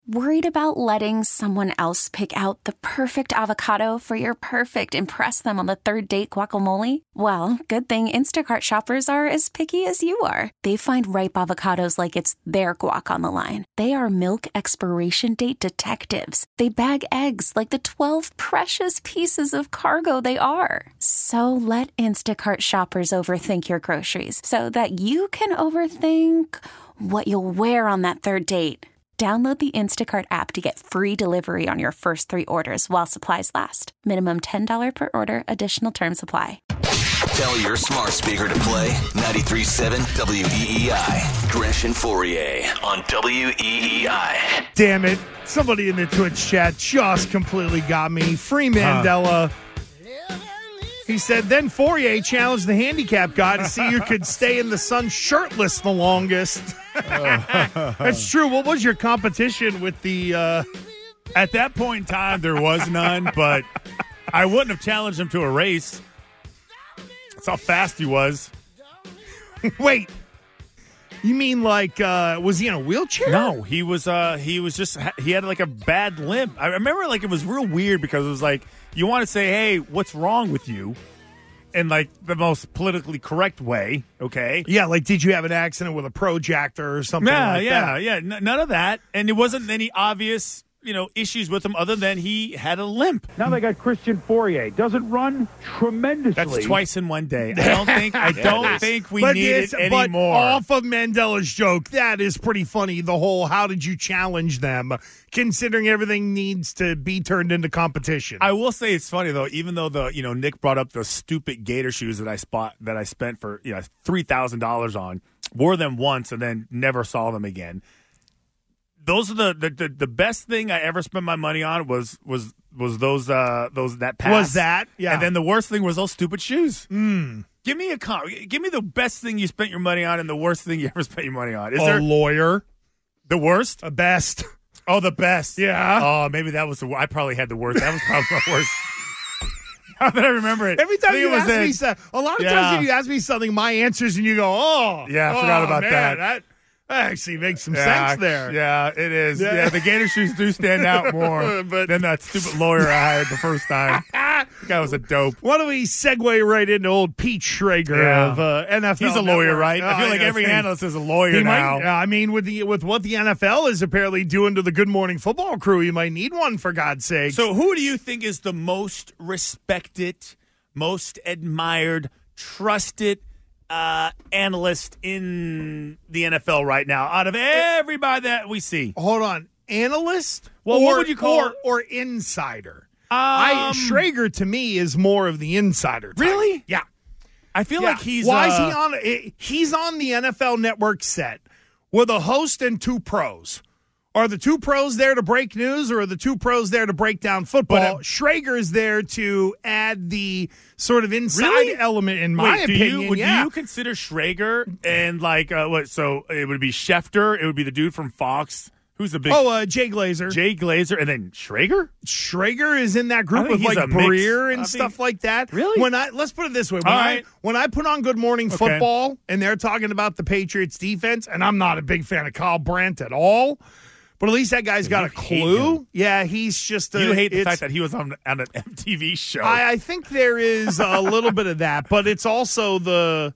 Worried about letting someone else pick out the perfect avocado for your perfect impress them on the third date guacamole? Well, good thing Instacart shoppers are as picky as you are. They find ripe avocados like it's their guac on the line. They are milk expiration date detectives. They bag eggs like the 12 precious pieces of cargo they are. So let Instacart shoppers overthink your groceries so that you can overthink what you'll wear on that third date. Download the Instacart app to get free delivery on your first 3 orders while supplies last. Minimum $10 per order. Additional terms apply. Tell your smart speaker to play 93.7 WEEI. Gresh and Fourier on WEEI. Damn it. Somebody in the Twitch chat just completely got me. Free Mandela. He said, then Fourier challenged the handicap guy to see who could stay in the sun shirtless the longest. That's true. What was your competition with the... At that point in time, there was none, but I wouldn't have challenged him to a race. That's how fast he was. Wait. You mean like, was he in a wheelchair? No, he was just, he had like a bad limp. I remember like it was real weird because it was like, you want to say, hey, what's wrong with you? In like the most politically correct way, okay? Yeah, like did you have an accident with a projector or something like that? Yeah. None of that. And there wasn't any obvious, issues with him other than he had a limp. Now they got Christian Fourier. Doesn't run tremendously. That's twice in one day. I don't think we need it anymore. But off of Mandela's joke, that is pretty funny. The whole how did you challenge them, considering everything needs to be turned into competition. I will say it's funny though, even though Nick brought up the stupid Gator shoes that I spent for $3,000 on, wore them once and then never saw them again. Those are the best thing I ever spent my money on was those that pass. Was that? Yeah. And then the worst thing was those stupid shoes. Give me the best thing you spent your money on and the worst thing you ever spent your money on. Is there lawyer? The worst? A best. Oh, the best. Yeah. Oh, maybe that was I probably had the worst. That was probably my worst. How did I remember it? Every time you ask me something, a lot of times when you ask me something, my answers and you go, oh. Yeah, I forgot about man, that. That actually makes some sense there. Yeah, it is. Yeah, the Gator shoes do stand out more than that stupid lawyer I had the first time. That guy was a dope. Why don't we segue right into old Pete Schrager of NFL? He's a lawyer, Network. right? I feel like every analyst is a lawyer now. I mean, with what the NFL is apparently doing to the Good Morning Football crew, you might need one, for God's sake. So who do you think is the most respected, most admired, trusted analyst in the NFL right now out of everybody that we see? Hold on. Analyst? Well, what would you call or insider? Schrager to me is more of the insider type. Really? Yeah. I feel like he's Why is he on he's on the NFL Network set with a host and 2 pros. Are the 2 pros there to break news, or are the 2 pros there to break down football? Schrager is there to add the sort of inside element, in my opinion. Do you consider Schrager and so it would be Schefter, it would be the dude from Fox. Who's the big? Jay Glazer. Jay Glazer, and then Schrager? Schrager is in that group with Breer and stuff like that. Really? Let's put it this way. When I put on Good Morning Football and they're talking about the Patriots defense, and I'm not a big fan of Kyle Brandt at all, but at least that guy's got a clue. Yeah, he's just you hate the fact that he was on an MTV show. I think there is a little bit of that, but it's also the,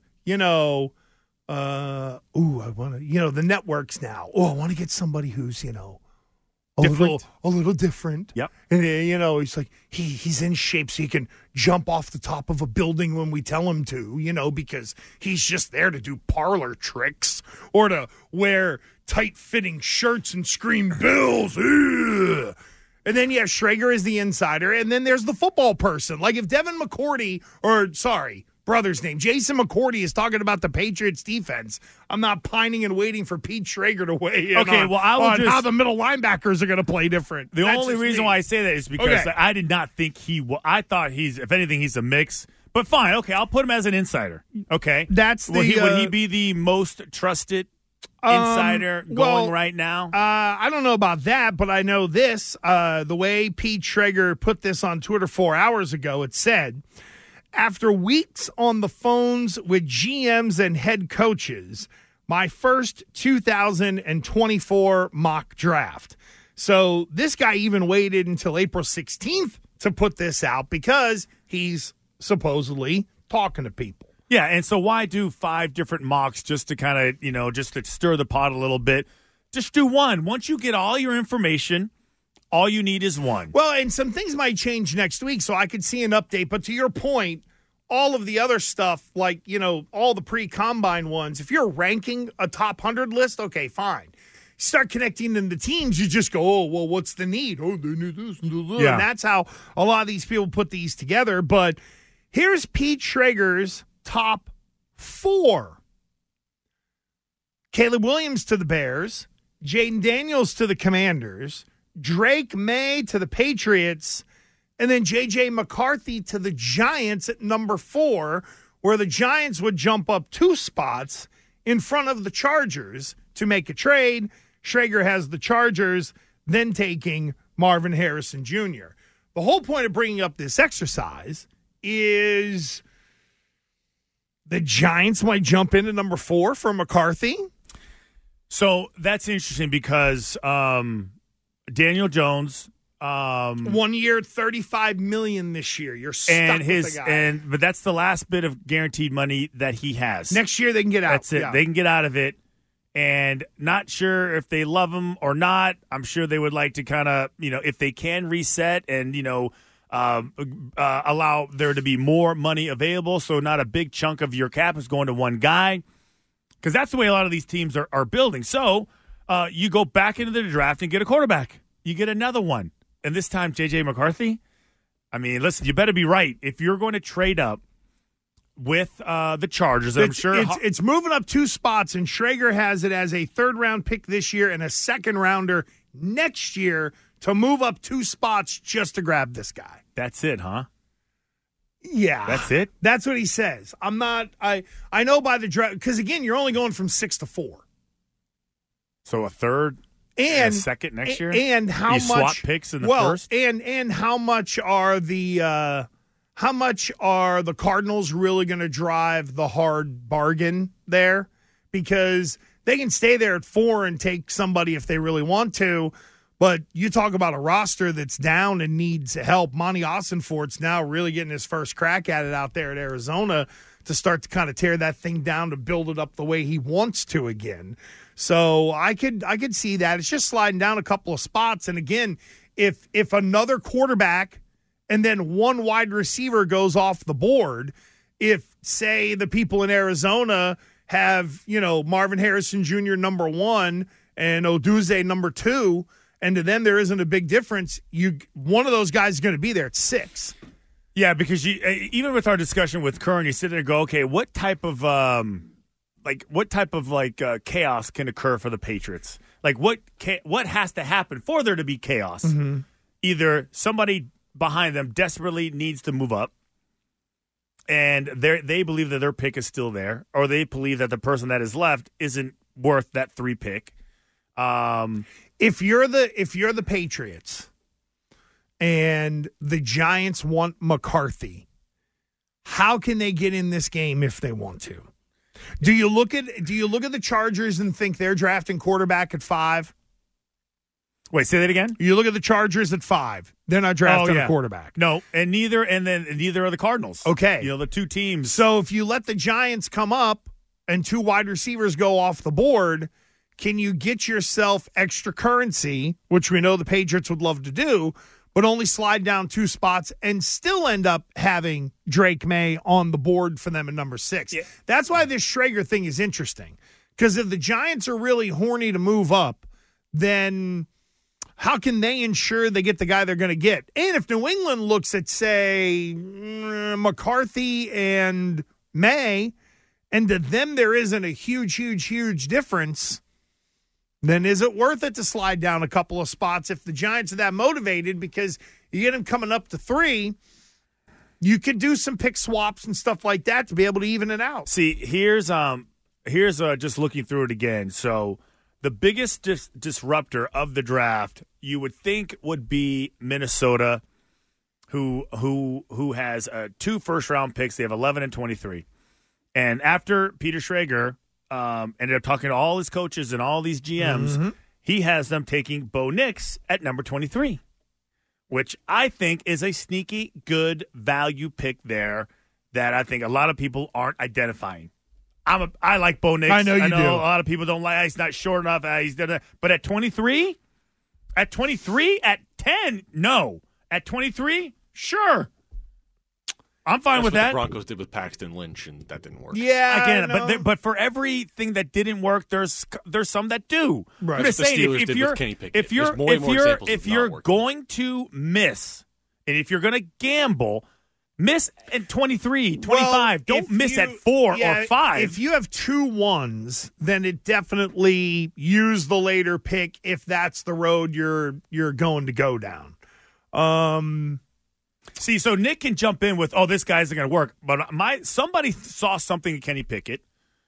I want to, the networks now. Oh, I want to get somebody who's, a little different. Yep. And, he's like, he's in shape so he can jump off the top of a building when we tell him to, because he's just there to do parlor tricks or to wear tight-fitting shirts and scream Bills. Ugh. And then, Schrager is the insider. And then there's the football person. Like if Devin McCourty, brother's name, Jason McCourty, is talking about the Patriots defense, I'm not pining and waiting for Pete Schrager to weigh in on how the middle linebackers are going to play different. The only reason why I say that is because I did not think I thought if anything, he's a mix. But fine, okay, I'll put him as an insider. Okay. Would he be the most trusted insider going right now? I don't know about that, but I know this. The way Pete Schrager put this on Twitter 4 hours ago, it said, after weeks on the phones with GMs and head coaches, my first 2024 mock draft. So this guy even waited until April 16th to put this out because he's supposedly talking to people. Yeah, and so why do 5 different mocks just to kind of, just to stir the pot a little bit? Just do one. Once you get all your information, all you need is one. Well, and some things might change next week, so I could see an update. But to your point, all of the other stuff, like, all the pre-combine ones, if you're ranking a top 100 list, okay, fine. Start connecting in the teams, you just go, oh, well, what's the need? Oh, they need this and this. Yeah. And that's how a lot of these people put these together. But here's Pete Schrager's top 4. Caleb Williams to the Bears, Jaden Daniels to the Commanders, Drake May to the Patriots, and then J.J. McCarthy to the Giants at number 4, where the Giants would jump up 2 spots in front of the Chargers to make a trade. Schrager has the Chargers then taking Marvin Harrison Jr. The whole point of bringing up this exercise is the Giants might jump into number 4 for McCarthy. So that's interesting because Daniel Jones, 1 year, $35 million this year. You're stuck with the guy. But that's the last bit of guaranteed money that he has. Next year they can get out. That's it. Yeah. They can get out of it. And not sure if they love him or not. I'm sure they would like to kind of, if they can reset and, allow there to be more money available, so not a big chunk of your cap is going to one guy. Because that's the way a lot of these teams are building. So you go back into the draft and get a quarterback. You get another one. And this time, J.J. McCarthy, I mean, listen, you better be right. If you're going to trade up with the Chargers, I'm sure. It's moving up 2 spots, and Schrager has it as a 3rd-round pick this year and a 2nd-rounder next year to move up 2 spots just to grab this guy. That's it, huh? Yeah. That's it? That's what he says. I'm not – I know by the draft – because, again, you're only going from 6 to 4. So a 3rd and a 2nd next year? And how you much – swap picks in the 1st? And how much are the how much are the Cardinals really going to drive the hard bargain there? Because they can stay there at 4 and take somebody if they really want to. But you talk about a roster that's down and needs help. Monty Ossenfort's now really getting his first crack at it out there at Arizona to start to kind of tear that thing down to build it up the way he wants to again. So I could see that. It's just sliding down a couple of spots. And again, if another quarterback and then 1 wide receiver goes off the board, if, say, the people in Arizona have, Marvin Harrison Jr. number 1 and Odunze number 2, and to them there isn't a big difference, one of those guys is going to be there at 6. Yeah, because even with our discussion with Kern, you sit there and go, okay, what type of chaos can occur for the Patriots? Like what has to happen for there to be chaos? Mm-hmm. Either somebody behind them desperately needs to move up, and they believe that their pick is still there, or they believe that the person that is left isn't worth that 3 pick. If you're the Patriots and the Giants want McCarthy, how can they get in this game if they want to? Do you look at the Chargers and think they're drafting quarterback at 5? Wait, say that again? You look at the Chargers at 5. They're not drafting a quarterback. No, and neither are the Cardinals. Okay. The 2 teams. So if you let the Giants come up and 2 wide receivers go off the board, can you get yourself extra currency, which we know the Patriots would love to do, but only slide down 2 spots and still end up having Drake May on the board for them at number 6? Yeah. That's why this Schrager thing is interesting. Because if the Giants are really horny to move up, then how can they ensure they get the guy they're going to get? And if New England looks at, say, McCarthy and May, and to them there isn't a huge difference, then is it worth it to slide down a couple of spots if the Giants are that motivated? Because you get them coming up to 3, you could do some pick swaps and stuff like that to be able to even it out. See, here's just looking through it again. So the biggest disruptor of the draft you would think would be Minnesota, who has 2 first-round picks. They have 11 and 23. And after Peter Schrager ended up talking to all his coaches and all these GMs, he has them taking Bo Nix at number 23, which I think is a sneaky good value pick there that I think a lot of people aren't identifying. I like Bo Nix. I know you do. A lot of people don't like. He's not short enough. But at 23, at 10, no. At 23, sure. I'm fine That's with what that. The Broncos did with Paxton Lynch, and that didn't work. Yeah, Again, no. but for everything that didn't work, there's some that do. Right. I'm just The saying, Steelers if did you're with Kenny Pickett. if you're There's more and more examples if of not you're working. going to miss, and if you're going to gamble, miss at 23, 25. Well, Don't if miss you- at 4 yeah, or 5. If you have 2 1s, then it definitely use the later pick if that's the road you're going to go down. See, so Nick can jump in with, this guy isn't going to work. But somebody saw something in Kenny Pickett.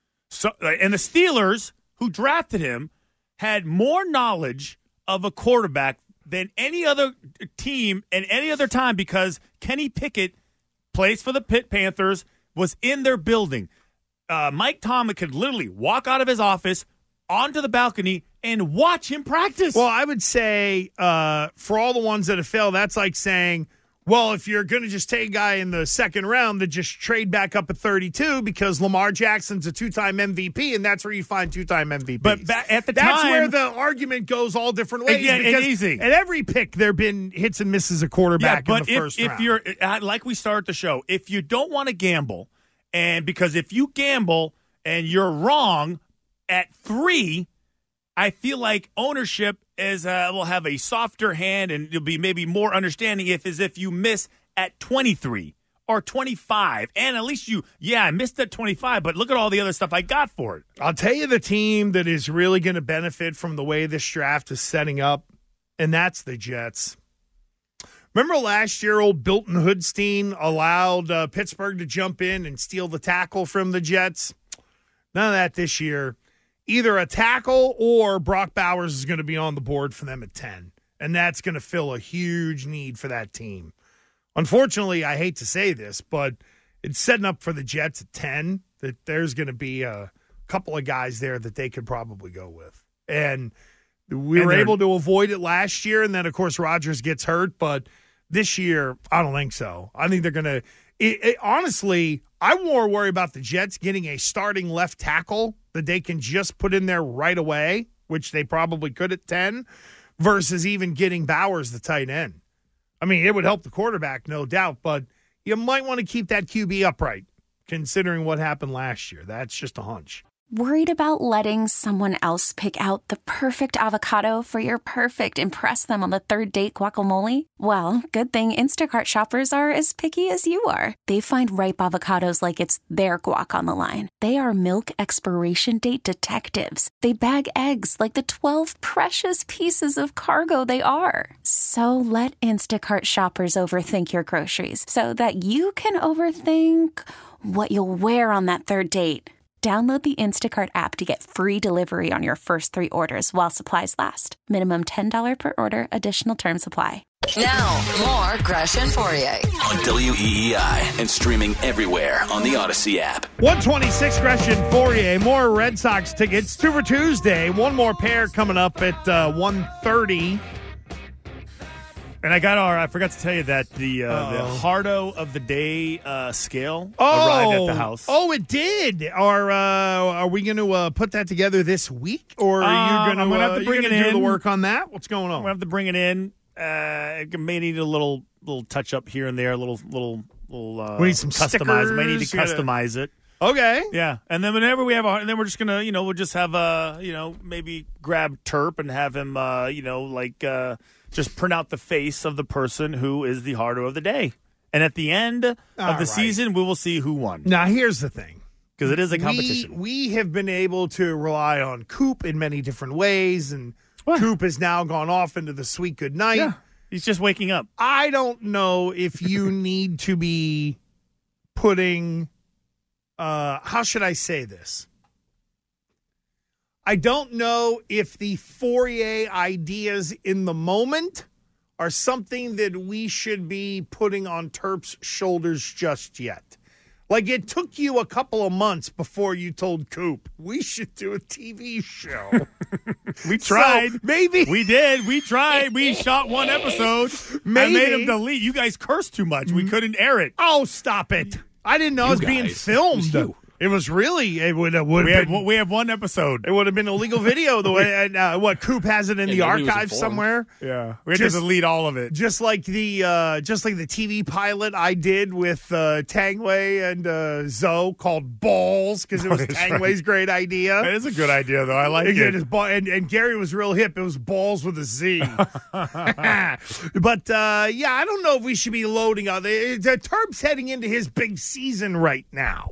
And the Steelers, who drafted him, had more knowledge of a quarterback than any other team and any other time because Kenny Pickett plays for the Pitt Panthers, was in their building. Mike Tomlin could literally walk out of his office onto the balcony and watch him practice. Well, I would say for all the ones that have failed, that's like saying, well, if you're going to just take a guy in the second round, then just trade back up at 32 because Lamar Jackson's a 2-time MVP, and that's where you find 2-time MVPs. But at the that's time, where the argument goes all different ways. Yeah, because and easy. At every pick, there have been hits and misses of quarterback in the first round. If you're like we started the show, if you don't want to gamble, and because if you gamble and you're wrong at 3, I feel like ownership will have a softer hand and you'll be maybe more understanding if you miss at 23 or 25. And at least I missed at 25, but look at all the other stuff I got for it. I'll tell you the team that is really going to benefit from the way this draft is setting up, and that's the Jets. Remember last year, old Bilton Hoodstein allowed Pittsburgh to jump in and steal the tackle from the Jets? None of that this year. Either a tackle or Brock Bowers is going to be on the board for them at 10, and that's going to fill a huge need for that team. Unfortunately, I hate to say this, but it's setting up for the Jets at 10 that there's going to be a couple of guys there that they could probably go with. And we were able to avoid it last year, and then, of course, Rodgers gets hurt, but this year, I don't think so. I think they're going to honestly, I more worry about the Jets getting a starting left tackle that they can just put in there right away, which they probably could at 10, versus even getting Bowers the tight end. I mean, it would help the quarterback, no doubt, but you might want to keep that QB upright, considering what happened last year. That's just a hunch. Worried about letting someone else pick out the perfect avocado for your perfect impress them on the third date guacamole? Well, good thing Instacart shoppers are as picky as you are. They find ripe avocados like it's their guac on the line. They are milk expiration date detectives. They bag eggs like the 12 precious pieces of cargo they are. So let Instacart shoppers overthink your groceries so that you can overthink what you'll wear on that third date. Download the Instacart app to get free delivery on your first 3 orders while supplies last. Minimum $10 per order. Additional terms apply. Now, more Gresh and Fourier. On WEEI and streaming everywhere on the Odyssey app. 126 Gresh and Fourier. More Red Sox tickets. Super Tuesday. One more pair coming up at 1:30. And I forgot to tell you that the Hardo of the Day scale arrived at the house. Oh, it did. Are we going to put that together this week, or are you going to have to bring it do in. the work on that? What's going on? I'm gonna have to bring it in. It may need a little touch up here and there. A little. We need some customize. May need to stickers. customize it. Okay. Yeah, and then whenever we have and then we're just gonna, we'll just have maybe grab Terp and have him, just print out the face of the person who is the Hardo of the Day, and at the end of the season, we will see who won. Now, here's the thing. Because it is a competition. We have been able to rely on Coop in many different ways, and Coop has now gone off into the sweet good night. Yeah, he's just waking up. I don't know if you need to be putting how should I say this? I don't know if the Fourier ideas in the moment are something that we should be putting on Terp's shoulders just yet. Like, it took you a couple of months before you told Coop, we should do a TV show. We tried. So, maybe. We did. We tried. We shot one episode. Maybe. I made him delete. You guys cursed too much. We couldn't air it. Oh, stop it. I didn't know it was being guys. filmed. It was you. It was really, it would have been. We have one episode. It would have been a legal video the way, and what, Coop has it in the nobody was archives informed. somewhere? Yeah. We had Just- to delete all of it. Just like the TV pilot I did with Tangway and Zoe called Balls, because it was That's Tangway's great idea. That is a good idea, though. I like Again, it. it's and Gary was real hip. It was Balls with a Z. But, yeah, I don't know if we should be loading on. The Terp's heading into his big season right now.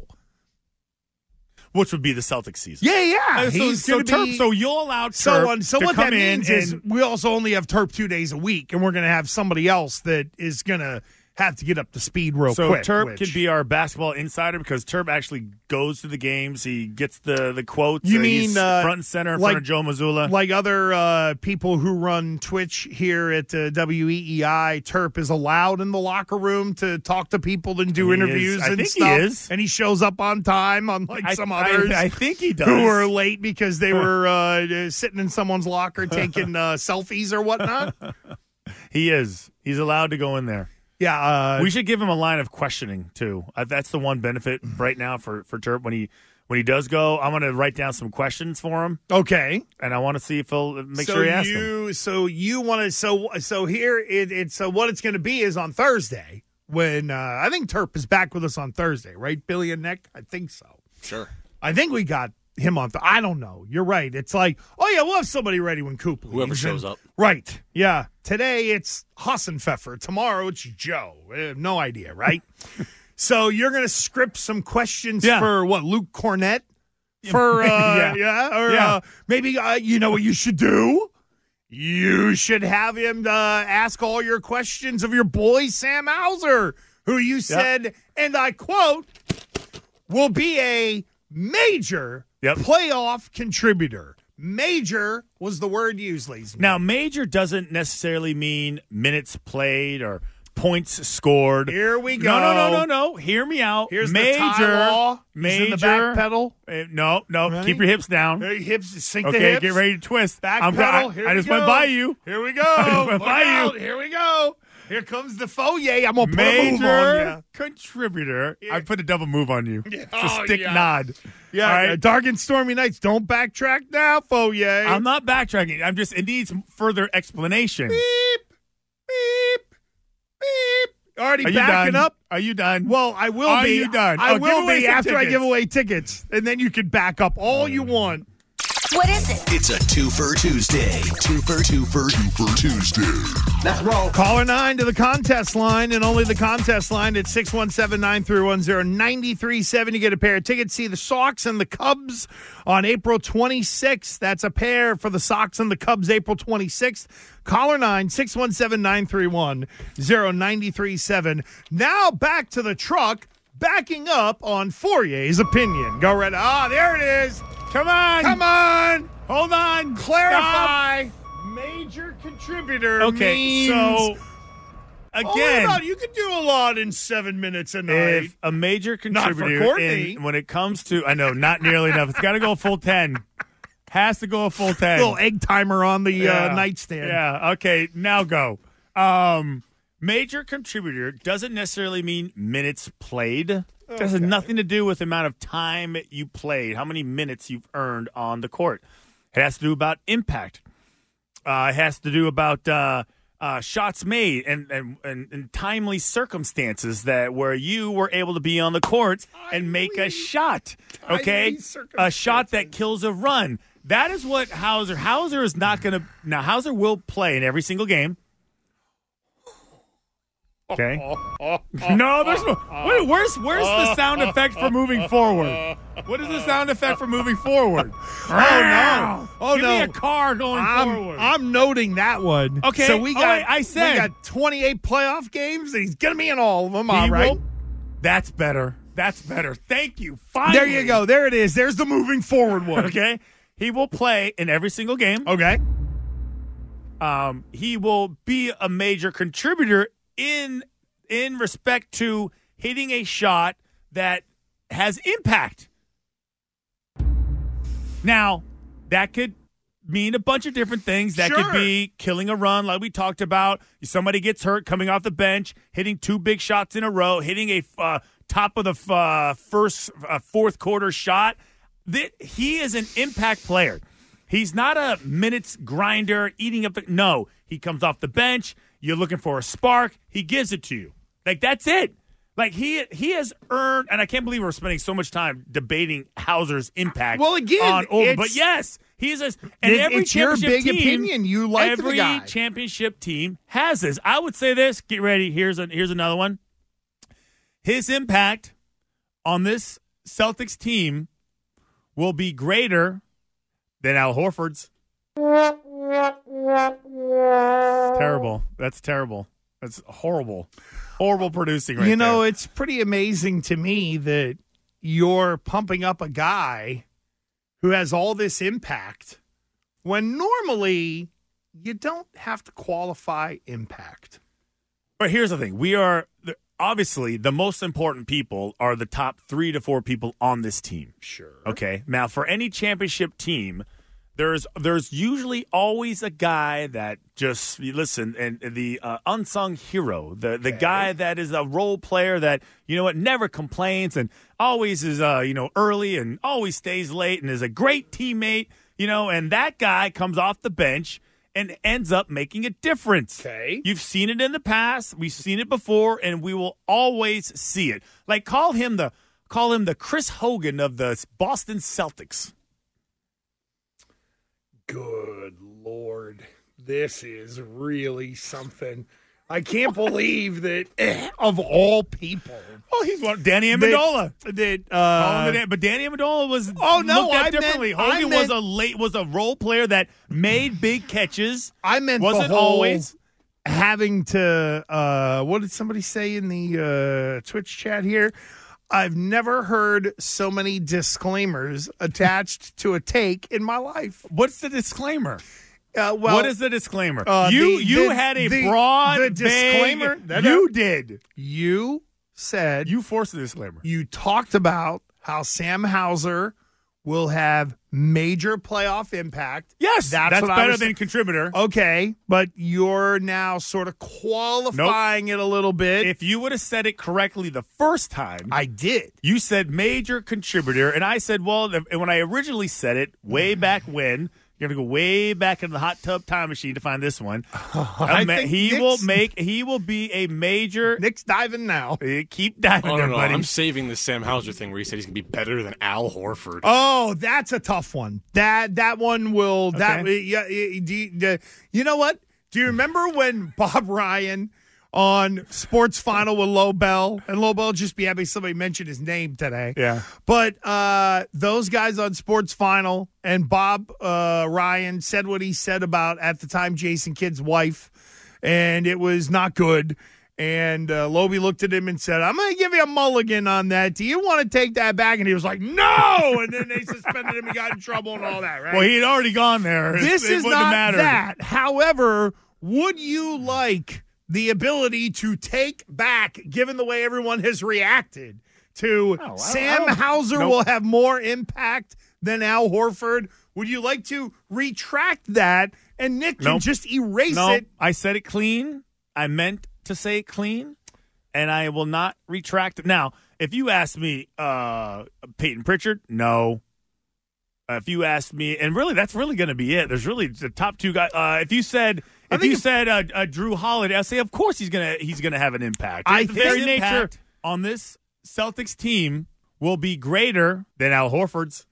Which would be the Celtics season. Yeah. He's So going to be... so you'll allow Terp So to what come that in means is and- we also only have Terp 2 days a week, and we're going to have somebody else that is going to have to get up to speed real So quick. Terp can be our basketball insider because Terp actually goes to the games. He gets the quotes. You He's mean, front and center in front of Joe Mazzulla? like other people who run Twitch here at WEEI, Terp is allowed in the locker room to talk to people and do He interviews is. I and think stuff. he is. And he shows up on time, unlike some others. I think he does. who were late because they were sitting in someone's locker taking selfies or whatnot. He is. He's allowed to go in there. Yeah, We should give him a line of questioning too. That's the one benefit right now for Terp when he does go. I'm going to write down some questions for him, okay. and I want to see if he'll make sure he asks them. So you want to so here it's what it's going to be is on Thursday when I think Terp is back with us on Thursday, right? Billy and Nick, I think so. Sure. I think we got him on. I don't know. You're right. It's like, oh yeah, we'll have somebody ready when Coop leaves. Whoever shows up. Right. Yeah. Today it's Hassenpfeffer. Tomorrow it's Joe. No idea, right? So you're going to script some questions for what, Luke Cornett? For maybe you know what you should do? You should have him ask all your questions of your boy Sam Hauser, who you said, and I quote, will be a major playoff contributor. Major was the word used, ladies. Now, major doesn't necessarily mean minutes played or points scored. Here we go. No. Hear me out. Here's major. the tie law. He's Major. in the back pedal. No. Ready? Keep your hips down. Hips, sink the Okay, hips. get ready to twist. Back I'm pedal. I Here just we went go. by you. Here we go. I just went Look by out. you. Here we go. Here comes the Fourier. I'm gonna put a move on Major you. contributor. I put a double move on you. Yeah. It's a stick yeah. nod. Yeah, All right? dark and stormy nights. Don't backtrack now, Fourier. I'm not backtracking. It needs further explanation. Beep, beep, beep. Already Are you backing done? up. Are you done? Well, I will Are be. you done? I give will away be some after I tickets. give away tickets, and then you can back up all you want. What is it? It's a twofer Tuesday. Twofer Tuesday. Let's roll. Caller 9 to the contest line, and only the contest line at 617-931-0937. You get a pair of tickets. See the Sox and the Cubs on April 26th. That's a pair for the Sox and the Cubs April 26th. Caller 9, 617-931-0937. Now back to the truck, backing up on Fourier's opinion. Go right. There it is. Come on. Come on. Hold on. Clarify. Major contributor Okay, means... so again, Hold on, you can do a lot in 7 minutes a night. if a major Not for contributor Courtney. when it comes to, I know, not nearly enough. It's got to go a full 10. Has to go a full 10. Little egg timer on the nightstand. Yeah. Okay. Now go. Major contributor doesn't necessarily mean minutes played. It has nothing to do with the amount of time you played, how many minutes you've earned on the court. It has to do about impact. It has to do about shots made and timely circumstances that where you were able to be on the court and make a shot. Okay, a shot that kills a run. That is what Hauser is not going to. Now Hauser will play in every single game. Okay. No, there's no. Wait, where's the sound effect for moving forward? What is the sound effect for moving forward? Oh Give no! me a car going forward. I'm noting that one. Okay, so we got. I said we got 28 playoff games, and he's gonna be in all of them. He All right. will- That's better. That's better. Thank you. Finally. There you go. There it is. There's the moving forward one. Okay. He will play in every single game. Okay. He will be a major contributor in respect to hitting a shot that has impact. Now, that could mean a bunch of different things. That could be killing a run, like we talked about. Somebody gets hurt coming off the bench, hitting 2 big shots in a row, hitting a top of the fourth quarter shot. He is an impact player. He's not a minutes grinder, eating up no, he comes off the bench. You're looking for a spark. He gives it to you. Like, that's it. Like, he has earned, and I can't believe we're spending so much time debating Hauser's impact. Well, again, but yes, he is. And every it's your championship big team, opinion. You like the guy. Every championship team has this. I would say this. Get ready. Here's another one. His impact on this Celtics team will be greater than Al Horford's. Terrible. That's terrible. That's horrible. Horrible producing right there. It's pretty amazing to me that you're pumping up a guy who has all this impact when normally you don't have to qualify impact. But here's the thing. Obviously, the most important people are the top 3 to 4 people on this team. Sure. Okay. Now, for any championship team, there's usually always a guy that just listen and the unsung hero, the guy that is a role player that never complains and always is early and always stays late and is a great teammate. And that guy comes off the bench and ends up making a difference. Okay. You've seen it in the past. We've seen it before, and we will always see it. Like, call him the Chris Hogan of the Boston Celtics. Good Lord. This is really something. I can't believe that of all people. Oh, he's one. Danny Amendola. But Danny Amendola was looked at differently. Hogan was a role player that made big catches. I meant wasn't the whole always having to. What did somebody say in the Twitch chat here? I've never heard so many disclaimers attached to a take in my life. What's the disclaimer? What is the disclaimer? You had a broad disclaimer. You did. You said you forced the disclaimer. You talked about how Sam Hauser will have major playoff impact. Yes, that's better than contributor. Okay, but you're now sort of qualifying it a little bit. If you would have said it correctly the first time, I did. You said major contributor, and I said, well, when I originally said it way back when. You're going to go way back in the hot tub time machine to find this one. He will be a major. Nick's diving now. Keep diving, buddy. I'm saving the Sam Hauser thing where he said he's going to be better than Al Horford. Oh, that's a tough one. That one will. Okay. You know what? Do you remember when Bob Ryan on Sports Final with Lobel, and Lobel just be happy somebody mentioned his name today. Yeah. But those guys on Sports Final and Bob Ryan said what he said about, at the time, Jason Kidd's wife, and it was not good. And Lobie looked at him and said, I'm going to give you a mulligan on that. Do you want to take that back? And he was like, no! And then they suspended him and got in trouble and all that, right? Well, he had already gone there. This is not that. However, would you like the ability to take back, given the way everyone has reacted to Sam Hauser will have more impact than Al Horford? Would you like to retract that and Nick can just erase it? I said it clean. I meant to say it clean, and I will not retract it. Now, if you ask me, Peyton Pritchard, no. If you ask me, and really, that's really going to be it. There's really the top 2 guys. If you said Drew Holiday, I'll say, of course he's gonna have an impact. I the think very nature on this Celtics team will be greater than Al Horford's.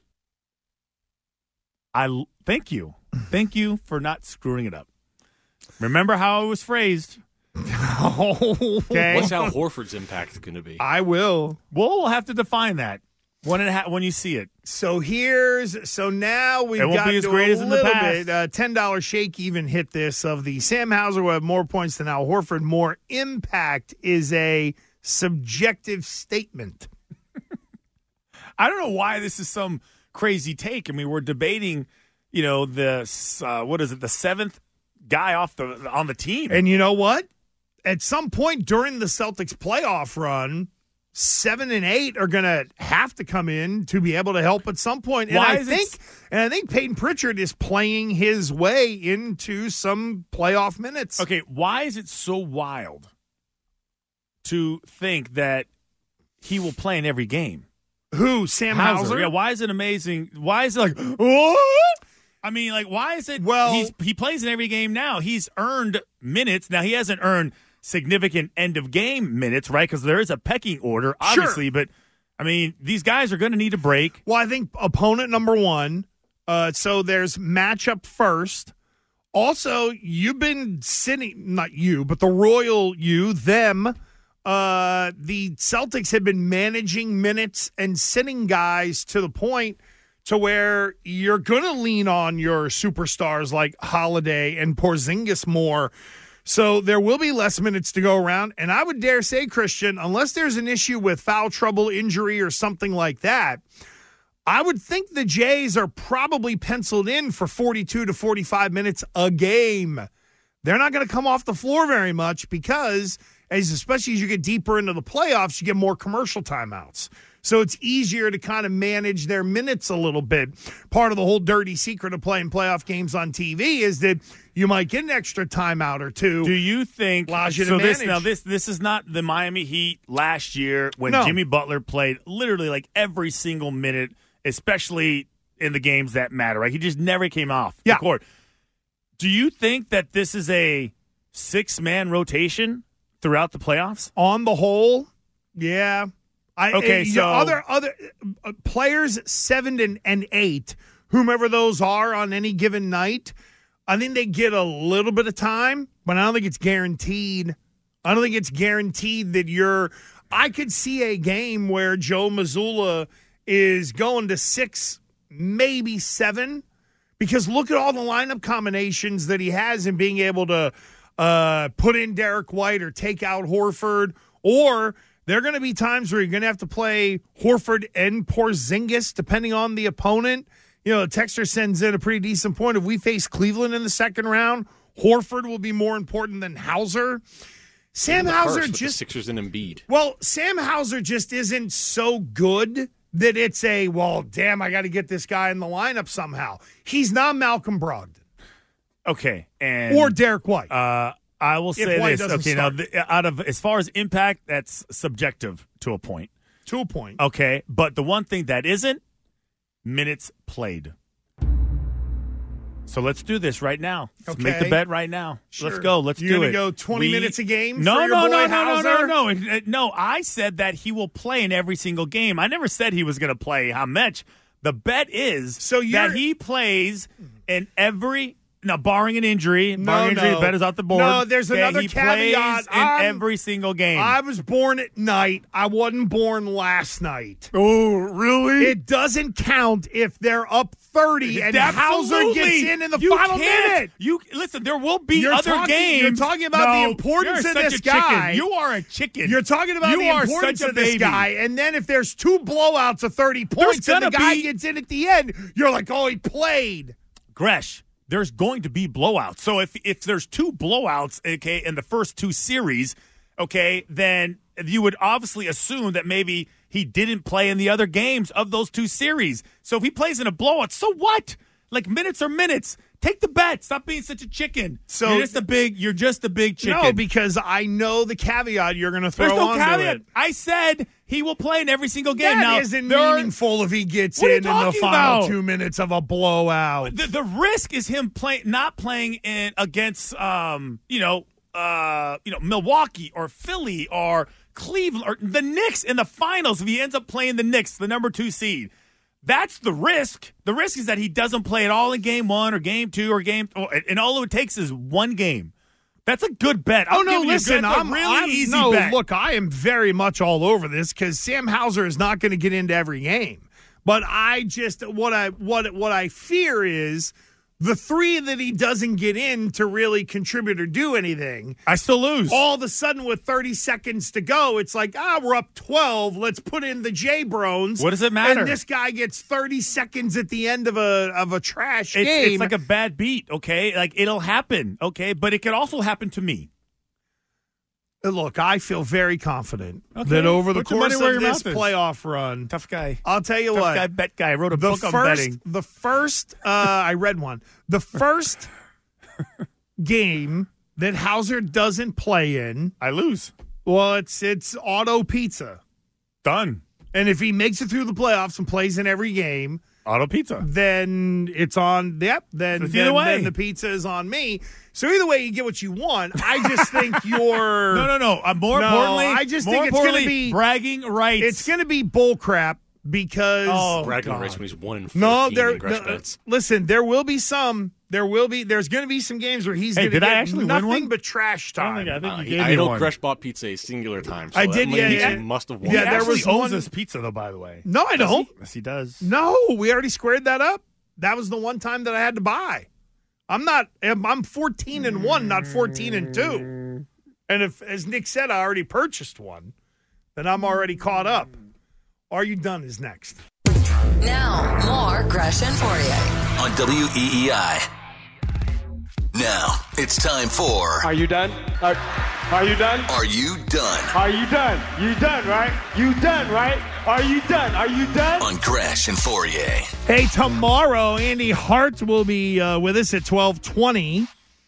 Thank you for not screwing it up. Remember how it was phrased. Okay. What's Al Horford's impact going to be? I will. We'll have to define that when you see it. So now we've got be as great as in the past. bit. $10 shake even hit this of the Sam Hauser will have more points than Al Horford. More impact is a subjective statement. I don't know why this is some crazy take. I mean, we're debating, the 7th guy on the team. And you know what? At some point during the Celtics playoff run, 7 and 8 are going to have to come in to be able to help at some point. And I think Peyton Pritchard is playing his way into some playoff minutes. Okay, why is it so wild to think that he will play in every game? Who? Sam Hauser? Yeah, why is it amazing? Why is it like, what? I mean, like, why is it? Well, he plays in every game now. He's earned minutes. Now, he hasn't earned significant end-of-game minutes, right? Because there is a pecking order, obviously. Sure. But, I mean, these guys are going to need a break. Well, I think opponent number one. So there's matchup first. Also, you've been sitting, not you, but the Royal you, them. The Celtics have been managing minutes and sitting guys to the point to where you're going to lean on your superstars like Holiday and Porzingis more. So there will be less minutes to go around. And I would dare say, Christian, unless there's an issue with foul trouble, injury, or something like that, I would think the Jays are probably penciled in for 42 to 45 minutes a game. They're not going to come off the floor very much because, especially as you get deeper into the playoffs, you get more commercial timeouts. So it's easier to kind of manage their minutes a little bit. Part of the whole dirty secret of playing playoff games on TV is that you might get an extra timeout or two. Do you think allows you so? To manage. This is not the Miami Heat last year when Jimmy Butler played literally like every single minute, especially in the games that matter. Right, he just never came off the court. Do you think that this is a 6-man rotation throughout the playoffs? On the whole, yeah. So other players 7 and 8, whomever those are on any given night, I think they get a little bit of time, but I don't think it's guaranteed. I don't think it's guaranteed that I could see a game where Joe Mazzulla is going to 6, maybe 7, because look at all the lineup combinations that he has and being able to put in Derek White or take out Horford, or there are going to be times where you're going to have to play Horford and Porzingis, depending on the opponent. You know, the texter sends in a pretty decent point. If we face Cleveland in the second round, Horford will be more important than Hauser. Sam Hauser just the Sixers and Embiid. Well, Sam Hauser just isn't so good that it's I got to get this guy in the lineup somehow. He's not Malcolm Brogdon. Okay, and or Derek White. I will say this. Okay, now as far as impact, that's subjective to a point. To a point. Okay, but the one thing that isn't, minutes played. So let's do this right now. Let's make the bet right now. Sure. Let's go. Let's do it. You're going to go 20 minutes a game? No. Hauser? No, I said that he will play in every single game. I never said he was going to play how much. The bet is that he plays in every. Now, barring an injury, the bet is off the board. No, there's another he caveat. Plays in every single game. I was born at night. I wasn't born last night. Oh, really? It doesn't count if they're up 30 and Hauser gets in the final minute. Listen, there will be other games. You're talking about the importance of this guy. You are a chicken. You're talking about the importance of this guy. And then if there's 2 blowouts of 30 points and the guy gets in at the end, you're like, oh, he played. Gresh. There's going to be blowouts. So if there's 2 blowouts, okay, in the first 2 series, okay, then you would obviously assume that maybe he didn't play in the other games of those 2 series. So if he plays in a blowout, so what? Like, minutes are minutes. Take the bet. Stop being such a chicken. So you're just a big chicken. No, because I know the caveat you're going to throw There's no onto caveat. it. I said he will play in every single game. That isn't meaningful if he gets in the final 2 minutes of a blowout. The risk is him not playing in against Milwaukee or Philly or Cleveland or the Knicks in the finals if he ends up playing the Knicks, the number 2 seed. That's the risk. The risk is that he doesn't play at all in game 1 or game 2 or and all it takes is 1 game. That's a good bet. Listen, I'm really easy bet. Look, I am very much all over this because Sam Hauser is not going to get into every game. But I just what I fear is the 3 that he doesn't get in to really contribute or do anything, I still lose. All of a sudden, with 30 seconds to go, it's like, we're up 12. Let's put in the J-Brones. What does it matter? And this guy gets 30 seconds at the end of a trash game. It's like a bad beat, okay? Like, it'll happen, okay? But it could also happen to me. Look, I feel very confident Okay. that over the Put your money course where of your this mouth is. playoff run, Tough guy. I'll tell you Tough what. guy, bet guy. I wrote a book on betting. The first, I read one. The first game that Hauser doesn't play in, I lose. well, it's auto pizza. Done. And if he makes it through the playoffs and plays in every game, Auto pizza. then it's on. Yep. Then It's either way. then the pizza is on me. So either way, you get what you want. I just think you're No. More importantly, I just more think it's going to importantly, be bragging rights. It's going to be bull crap because Bragging rights when he's 1 in 14 no, in Gresh bets. listen. There will be some. There's going to be some games where he's Hey, going to did I get actually win nothing one? but trash time. I think you gave I me know one. Gresh bought pizza a singular time. So I that did, means yeah. He must have won. Yeah, He there actually was owns one- this pizza, though, by the way. No, I don't. Yes, he does. No, we already squared that up. That was the one time that I had to buy. I'm 14-1, not 14-2. And if, as Nick said, I already purchased one, then I'm already caught up. Are You Done is next. Now, more Gresh and Fourier. On WEEI. Now, it's time for Are you done? Are you done? Are You Done? Are you done? You done, right? You done, right? Are you done? Are you done? On Gresh and Fourier. Hey, tomorrow, Andy Hart will be with us at 12:20.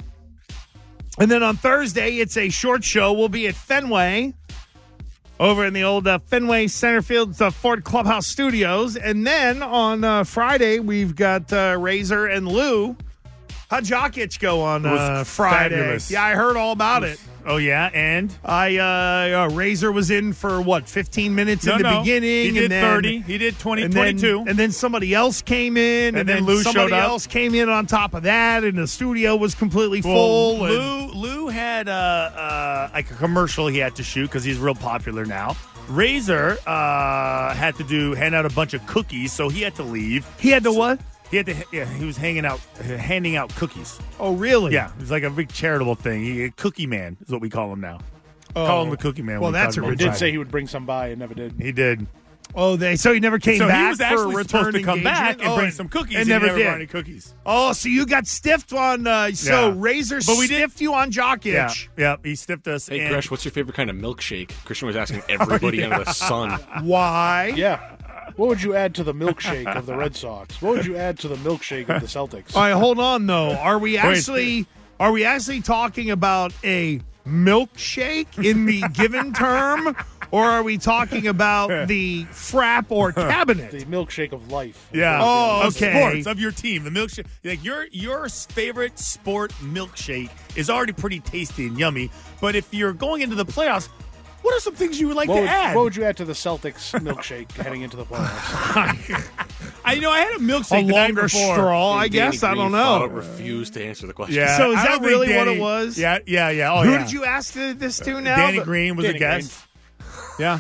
And then on Thursday, it's a short show. We'll be at Fenway over in the old Fenway Centerfield Ford Clubhouse Studios. And then on Friday, we've got Razor and Lou. How'd Jokic go on was Friday? fabulous. Yeah, I heard all about it. Oh, yeah, and? Razor was in for, 15 minutes in the beginning? He did and then, 30. He did 20, and 22. and then somebody else came in, And then Lou somebody showed up. else came in on top of that, and the studio was completely full. and- Lou had like a commercial he had to shoot because he's real popular now. Razor had to hand out a bunch of cookies, so he had to leave. He had to what? He was handing out cookies. Oh, really? Yeah, it was like a big charitable thing. Cookie Man is what we call him now. Call him the Cookie Man. Well, when we that's talk about original. him. Did say he would bring some by and never did. He did. Oh, so he never came So back he was for a actually return supposed to come back engagement? and bring some cookies, and he never never did. brought any cookies. Oh, so you got stiffed on. So Yeah. Razor But we stiffed you on Jokic. Yeah, he stiffed us. Hey, and Gresh, what's your favorite kind of milkshake? Christian was asking everybody under the sun. Why? Yeah. What would you add to the milkshake of the Red Sox? What would you add to the milkshake of the Celtics? All right, hold on though. Are we actually talking about a milkshake in the given term, or are we talking about the frap or cabinet? The milkshake of life. Yeah. Oh, Of okay. sports, of your team. The milkshake. Like your favorite sport milkshake is already pretty tasty and yummy. But if you're going into the playoffs, what are some things you would like to add? What would you add to the Celtics milkshake heading into the playoffs? I had a milkshake A the night longer before. straw, I And guess. Danny I don't Green flat know. out refused to answer the question. Yeah. So is I that don't think really what Danny- it was? Yeah. Oh, Who yeah. did you ask this to now? Danny The- Green was a Danny guest. Yeah.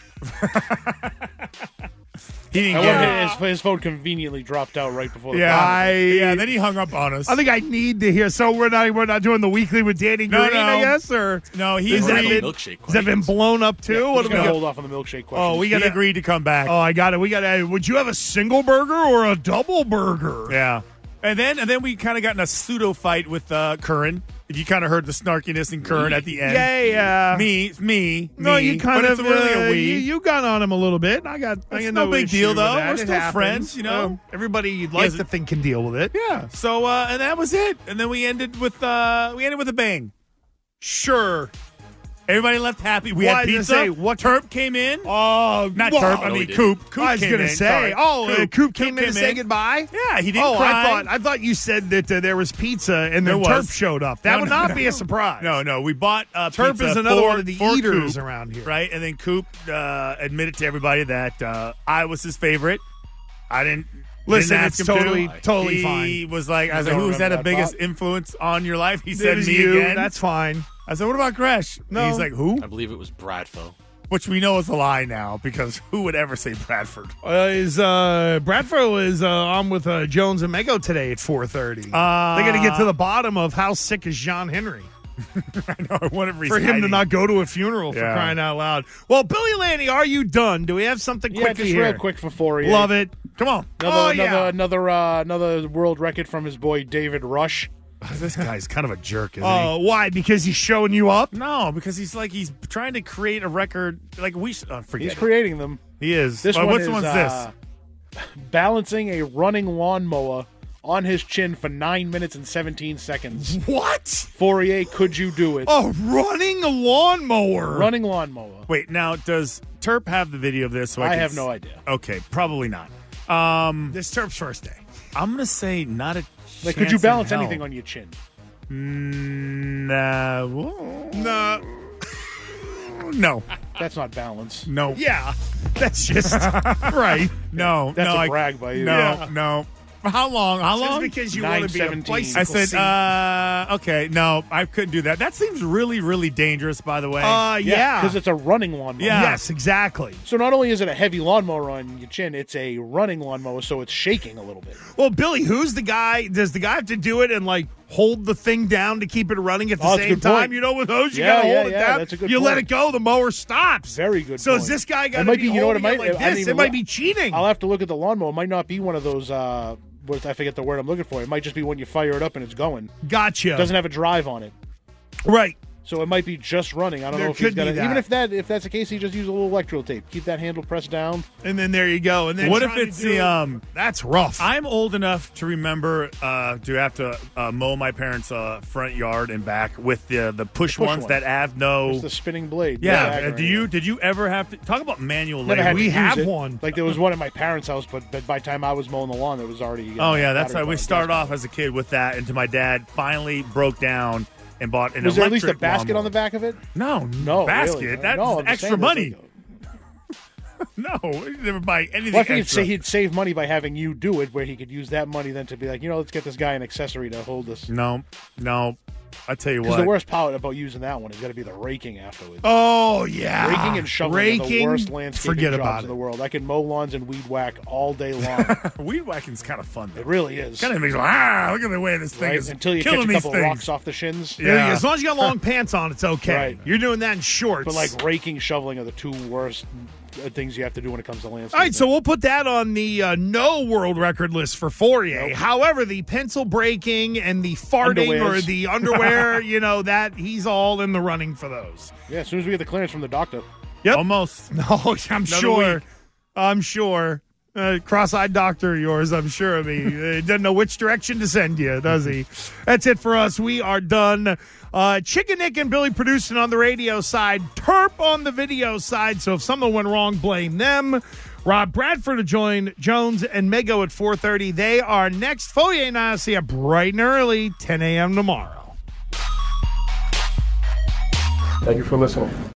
He didn't I get wonder it. his phone conveniently dropped out right before the Yeah. game. Then he hung up on us. I think I need to hear. So we're not doing the weekly with Danny No, Green, I no. guess, or No, he Is that agreed. been- has that been blown up too? We're What do we going to got? hold off on the milkshake question. Oh, we He got to. agreed to come back. Oh, I got it. We got to. Would you have a single burger or a double burger? Yeah. And then we kind of got in a pseudo fight with Curran. If you kind of heard the snarkiness in Curran at the end. Yeah. Me. No, you kind but of it's really a we. you got on him a little bit. I got no big issue deal, with though. that. We're It still happens. friends, you know? Everybody you'd like has- to think can deal with it. Yeah. So and that was it. And then we ended with a bang. Sure. Everybody left happy. We Well, had I was pizza. gonna say, what- Terp came in. Oh, Not well, Terp. I No, mean he didn't. Coop. Coop I was came going to in. say. Sorry. Coop came in to say goodbye. Yeah, he didn't Oh, cry. I thought you said that there was pizza and There then was. Terp showed up. That No, would no, not no. be a surprise. No. We bought Terp pizza is another for- one of the for eaters Coop, around here. right? And then Coop admitted to everybody that I was his favorite. I didn't. Listen, didn't ask it's him totally he fine. He was like, I was don't like, who's had the remember that biggest part. influence on your life? He It said was me you. again. That's fine. I said, what about Gresh? No. He's like, who? I believe it was Bradfo. Which we know is a lie now because who would ever say Bradford? Bradford is on with Jones and Mego today at 4:30. They got to get to the bottom of how sick is John Henry I know. Whatever he's for him to hiding. not go to a funeral for Yeah. crying out loud. Well, Billy Lanny, are you done? Do we have something Yeah, quickly just here? real quick for Fourier. Love it. Come on. Oh, yeah. Another world record from his boy David Rush. This guy's kind of a jerk, isn't he? Why? Because he's showing you up? No, because he's trying to create a record. Like forget He's it. creating them. He is. This Well, one what's is one's this? Balancing a running lawnmower on his chin for 9 minutes and 17 seconds. What? Fourier, could you do it? Oh, running a lawnmower. Running lawnmower. Wait, now does Terp have the video of this? So I have no idea. Okay, probably not. This Terp's first day. I'm gonna say not a. Like, could you balance chance in hell. anything on your chin? Nah. Nah. No. That's not balance. No. Yeah. That's just right. No. That's no, a brag by you. No. Yeah. No. How long? How Just long? because you want to be a 9:17. bicycle I said, seat. okay, no, I couldn't do that. That seems really, really dangerous, by the way. Yeah. Because it's a running lawnmower. Yeah. Yes, exactly. So not only is it a heavy lawnmower on your chin, it's a running lawnmower, so it's shaking a little bit. Well, Billy, who's the guy? Does the guy have to do it and like hold the thing down to keep it running at the Oh, that's a same good time? point. You know, with those, you Yeah, gotta hold it yeah, down. that's a good you let point. it go, the mower stops. Very good So point. is this guy got It to might be be, you know what it holding might it like I didn't this? even It might look- be cheating. I'll have to look at the lawnmower. It might not be one of those, I forget the word I'm looking for. It might just be when you fire it up and it's going. Gotcha. It doesn't have a drive on it. Right. So it might be just running. I don't There know if he's could got be it. that. Even if that's the case, he just use a little electrical tape. Keep that handle pressed down. And then there you go. And then What if trying to it's do the, it- That's rough. I'm old enough to remember to have to mow my parents' front yard and back with the push push ones one. that have no. It's the spinning blade. Yeah. No bag or Did anything. you ever have to talk about manual Never labor? had to We use have it. one. Like there was one at my parents' house, but by the time I was mowing the lawn, it was already. Oh yeah, that's battery how we powered. started off as a kid with that. Until my dad finally broke down and bought an Was there at least a electric basket lawnmower. on the back of it? No, No, basket. really. That's No, I'm just extra saying, money. like, No, he'd never buy anything well, I think extra. he'd save money by having you do it, where he could use that money then to be like, let's get this guy an accessory to hold this. No. I tell you Because what. the worst part about using that one is got to be the raking afterwards. Oh, yeah. Raking and shoveling are the Raking, worst landscaping forget jobs about in it. the world. I can mow lawns and weed whack all day long. Weed whacking's kind of fun. Though. It really is. Kind of makes look at the way this thing Right? is Until you catch killing a these couple things. rocks off the shins. Yeah. As long as you got long pants on, it's okay. Right. You're doing that in shorts. But like raking, shoveling are the two worst things you have to do when it comes to landscaping. All right, so we'll put that on the no world record list for Fourier. However, the pencil breaking and the farting Underwears. or the underwear, that he's all in the running for those. Yeah, as soon as we get the clearance from the doctor. Yep. Almost. No, I'm Another sure. week. I'm sure. Cross-eyed doctor of yours, I'm sure of me. Doesn't know which direction to send you, does he? That's it for us. We are done. Chicken Nick and Billy producing on the radio side. Terp on the video side. So if something went wrong, blame them. Rob Bradford to join Jones and Mego at 4:30. They are next. Fourier and I see you bright and early, 10 a.m. tomorrow. Thank you for listening.